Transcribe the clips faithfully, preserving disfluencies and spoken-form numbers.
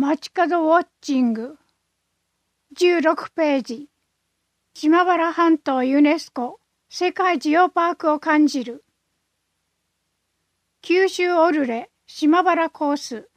街角ウォッチングじゅうろくページ。島原半島ユネスコ世界ジオパークを感じる。九州オルレ島原コース。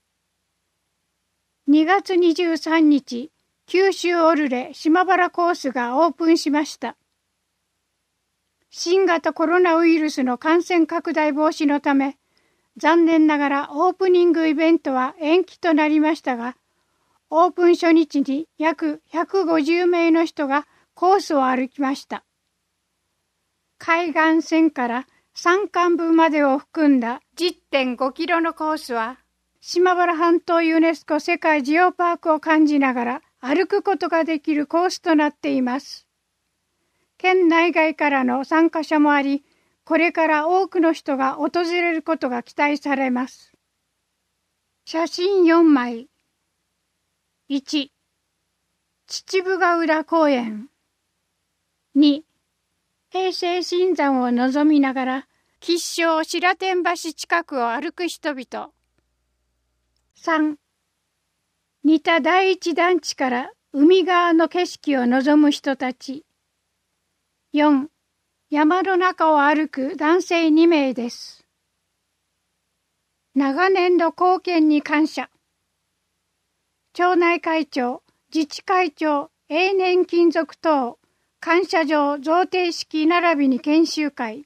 にがつにじゅうさんにち、九州オルレ島原コースがオープンしました。新型コロナウイルスの感染拡大防止のため、残念ながらオープニングイベントは延期となりましたが、オープン初日に約ひゃくごじゅうめいの人がコースを歩きました。海岸線から山間部までを含んだ じゅってんごキロのコースは、島原半島ユネスコ世界ジオパークを感じながら歩くことができるコースとなっています。県内外からの参加者もあり、これから多くの人が訪れることが期待されます。写真よんまい。いち、秩父ヶ浦公園。に、平成新山を望みながら、吉祥白天橋近くを歩く人々。さん、仁田第一団地から海側の景色を望む人たち。よん、山の中を歩く男性にめいです。長年の貢献に感謝。町内会長、自治会長、永年勤続等、感謝状贈呈式並びに研修会。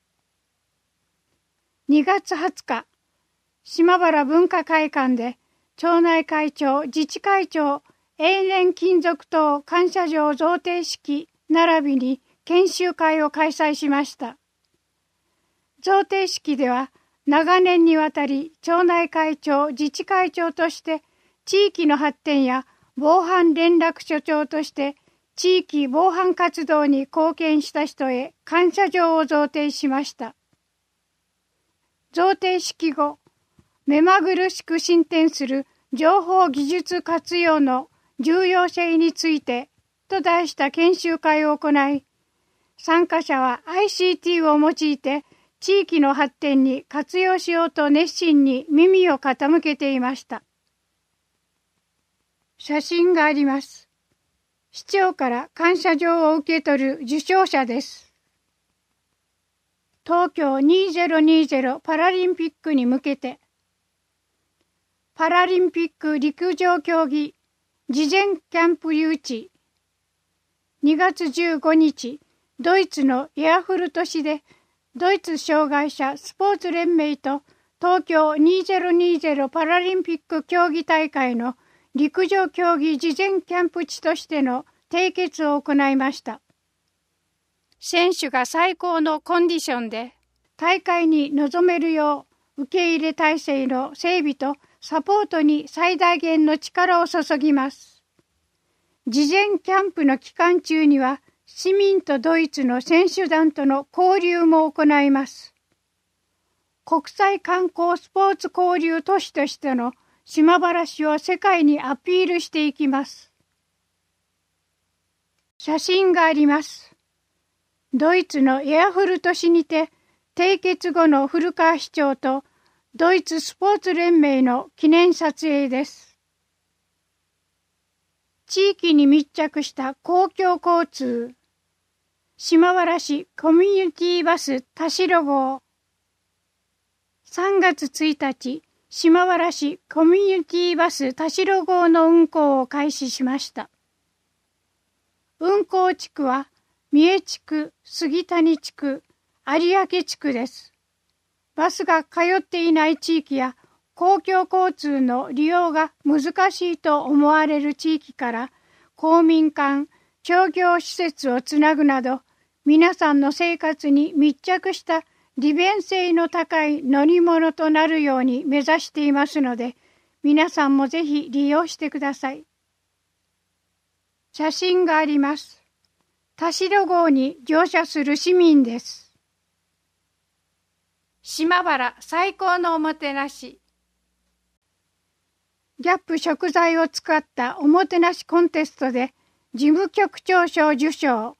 にがつはつか、島原文化会館で、町内会長、自治会長、永年勤続等感謝状贈呈式並びに研修会を開催しました。贈呈式では、長年にわたり町内会長、自治会長として地域の発展や防犯連絡所長として地域防犯活動に貢献した人へ感謝状を贈呈しました。贈呈式後、目まぐるしく進展する情報技術活用の重要性についてと題した研修会を行い、参加者は アイシーティー を用いて地域の発展に活用しようと熱心に耳を傾けていました。写真があります。市長から感謝状を受け取る受賞者です。東京にせんにじゅうパラリンピックに向けて、パラリンピック陸上競技事前キャンプ誘致。にがつじゅうごにち、ドイツのエアフルト市で、ドイツ障害者スポーツ連盟と東京にせんにじゅうパラリンピック競技大会の陸上競技事前キャンプ地としての締結を行いました。選手が最高のコンディションで大会に臨めるよう受け入れ体制の整備とサポートに最大限の力を注ぎます。事前キャンプの期間中には市民とドイツの選手団との交流も行います。国際観光スポーツ交流都市としての島原市を世界にアピールしていきます。写真があります。ドイツのエアフルト市にて締結後の古川市長とドイツスポーツ連盟の記念撮影です。地域に密着した公共交通。島原市コミュニティバス田代号。さんがつついたち、島原市コミュニティバス田代号の運行を開始しました。運行地区は三重地区、杉谷地区、有明地区です。バスが通っていない地域や公共交通の利用が難しいと思われる地域から公民館、商業施設をつなぐなど皆さんの生活に密着した利便性の高い乗り物となるように目指していますので、皆さんもぜひ利用してください。写真があります。田代号に乗車する市民です。島原最高のおもてなし。ギャップ食材を使ったおもてなしコンテストで事務局長賞受賞。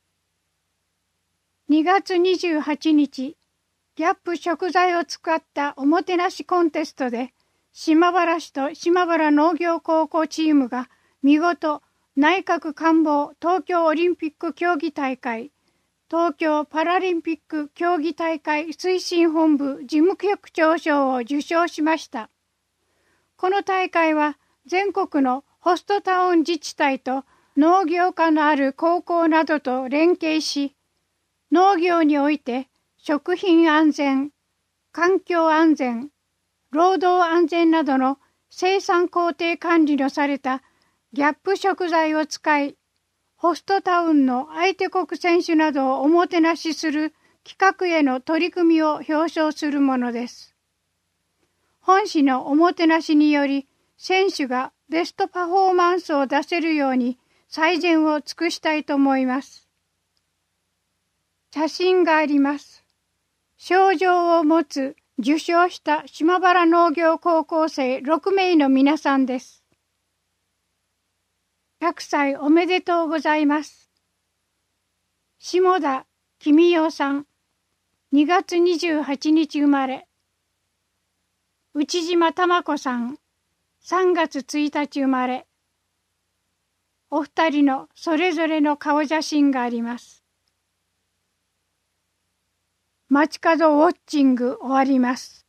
にがつにじゅうはちにち、ギャップ食材を使ったおもてなしコンテストで島原市と島原農業高校チームが見事内閣官房東京オリンピック競技大会、東京パラリンピック競技大会推進本部事務局長賞を受賞しました。この大会は全国のホストタウン自治体と農業科のある高校などと連携し、農業において食品安全、環境安全、労働安全などの生産工程管理のされたギャップ食材を使い、ホストタウンの相手国選手などをおもてなしする企画への取り組みを表彰するものです。本市のおもてなしにより、選手がベストパフォーマンスを出せるように最善を尽くしたいと思います。写真があります。賞状を持つ受賞した島原農業高校生ろくめいの皆さんです。ひゃくさいおめでとうございます。下田公代さん、にがつにじゅうはちにち生まれ。内島玉子さん、さんがつついたち生まれ。お二人のそれぞれの顔写真があります。街角ウォッチング終わります。